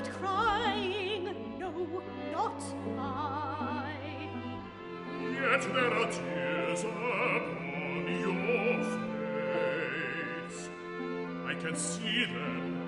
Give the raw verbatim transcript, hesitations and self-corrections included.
start crying. No, not I. Yet there are tears upon your face. I can see them